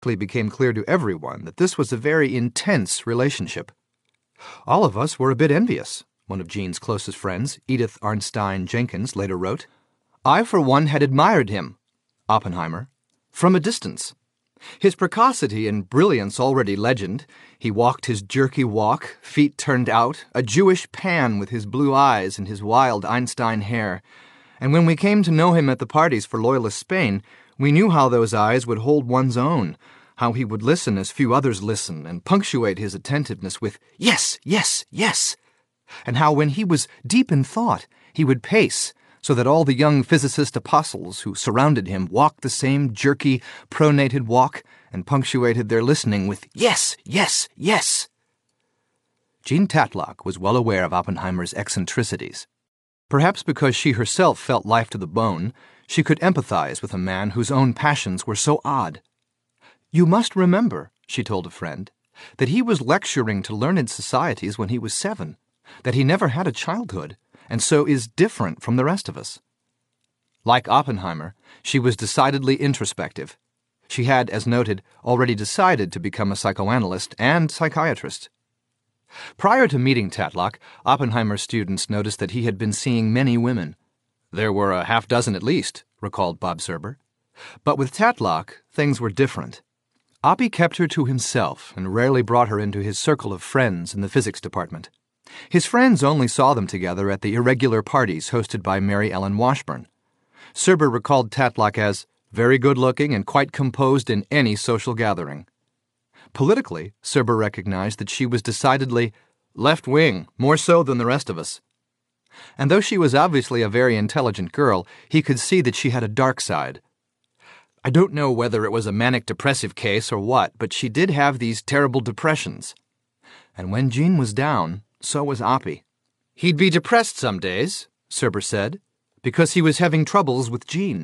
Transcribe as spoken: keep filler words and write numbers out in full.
quickly became clear to everyone that this was a very intense relationship. All of us were a bit envious, one of Jean's closest friends, Edith Arnstein Jenkins, later wrote. I, for one, had admired him, Oppenheimer, from a distance. His precocity and brilliance already legend. He walked his jerky walk, feet turned out, a Jewish Pan with his blue eyes and his wild Einstein hair. And when we came to know him at the parties for Loyalist Spain, we knew how those eyes would hold one's own, how he would listen as few others listen and punctuate his attentiveness with, yes, yes, yes, and how when he was deep in thought, he would pace, so that all the young physicist apostles who surrounded him walked the same jerky, pronated walk and punctuated their listening with, yes, yes, yes. Jean Tatlock was well aware of Oppenheimer's eccentricities. Perhaps because she herself felt life to the bone, she could empathize with a man whose own passions were so odd. You must remember, she told a friend, that he was lecturing to learned societies when he was seven, that he never had a childhood, and so is different from the rest of us. Like Oppenheimer, she was decidedly introspective. She had, as noted, already decided to become a psychoanalyst and psychiatrist. Prior to meeting Tatlock, Oppenheimer's students noticed that he had been seeing many women. There were a half dozen at least, recalled Bob Serber. But with Tatlock, things were different. Oppie kept her to himself and rarely brought her into his circle of friends in the physics department. His friends only saw them together at the irregular parties hosted by Mary Ellen Washburn. Serber recalled Tatlock as very good-looking and quite composed in any social gathering. Politically, Serber recognized that she was decidedly left-wing, more so than the rest of us. And though she was obviously a very intelligent girl, he could see that she had a dark side. I don't know whether it was a manic-depressive case or what, but she did have these terrible depressions. And when Jean was down, so was Oppie. He'd be depressed some days, Serber said, because he was having troubles with Jean.